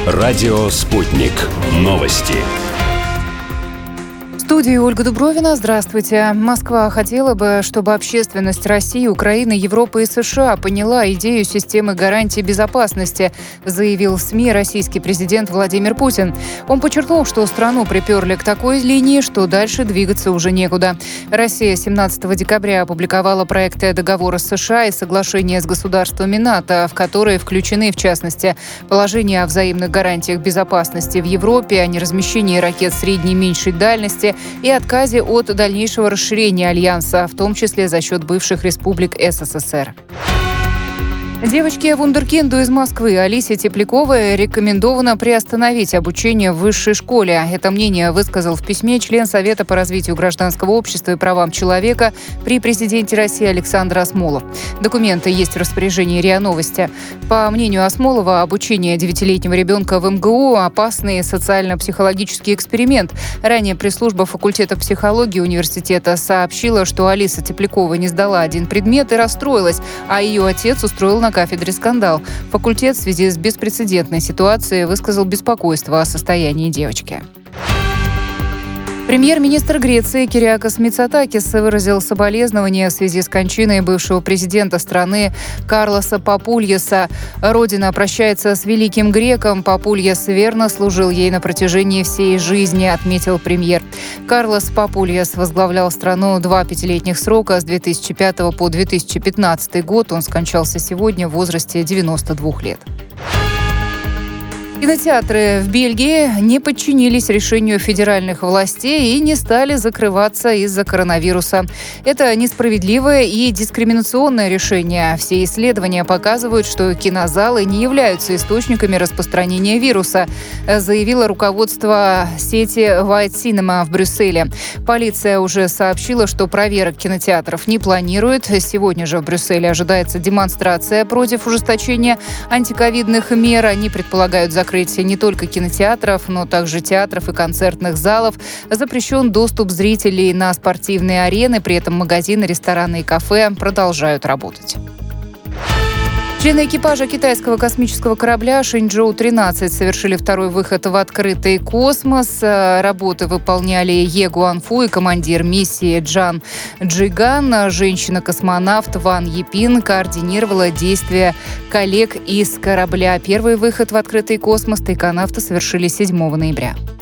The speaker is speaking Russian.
Радио «Спутник». Новости. В студии Ольга Дубровина. Здравствуйте. Москва хотела бы, чтобы общественность России, Украины, Европы и США поняла идею системы гарантий безопасности, заявил в СМИ российский президент Владимир Путин. Он подчеркнул, что страну приперли к такой линии, что дальше двигаться уже некуда. Россия 17 декабря опубликовала проекты договора с США и соглашения с государствами НАТО, в которые включены, в частности, положения о взаимных гарантиях безопасности в Европе, о неразмещении ракет средней и меньшей дальности и отказе от дальнейшего расширения Альянса, в том числе за счет бывших республик СССР. Девочке-вундеркинду из Москвы Алисе Тепляковой рекомендовано приостановить обучение в высшей школе. Это мнение высказал в письме член Совета по развитию гражданского общества и правам человека при президенте России Александр Асмолов. Документы есть в распоряжении РИА Новости. По мнению Асмолова, обучение 9-летнего ребенка в МГУ – опасный социально-психологический эксперимент. Ранее пресс-служба факультета психологии университета сообщила, что Алиса Теплякова не сдала один предмет и расстроилась, а ее отец устроил на кафедре скандал. Факультет в связи с беспрецедентной ситуацией высказал беспокойство о состоянии девочки. Премьер-министр Греции Кириакос Мицотакис выразил соболезнования в связи с кончиной бывшего президента страны Карлоса Папульеса. Родина прощается с великим греком. Папульес верно служил ей на протяжении всей жизни, отметил премьер. Карлос Папульес возглавлял страну 2 пятилетних срока с 2005 по 2015 год. Он скончался сегодня в возрасте 92 лет. Кинотеатры в Бельгии не подчинились решению федеральных властей и не стали закрываться из-за коронавируса. Это несправедливое и дискриминационное решение. Все исследования показывают, что кинозалы не являются источниками распространения вируса, заявило руководство сети White Cinema в Брюсселе. Полиция уже сообщила, что проверок кинотеатров не планирует. Сегодня же в Брюсселе ожидается демонстрация против ужесточения антиковидных мер. Они предполагают закрытие не только кинотеатров, но также театров и концертных залов. Запрещен доступ зрителей на спортивные арены, при этом магазины, рестораны и кафе продолжают работать. Члены экипажа китайского космического корабля Шэньчжоу-13 совершили второй выход в открытый космос. Работы выполняли Е Гуанфу и командир миссии Джан Джиган. Женщина-космонавт Ван Епин координировала действия коллег из корабля. Первый выход в открытый космос тайконавты совершили 7 ноября.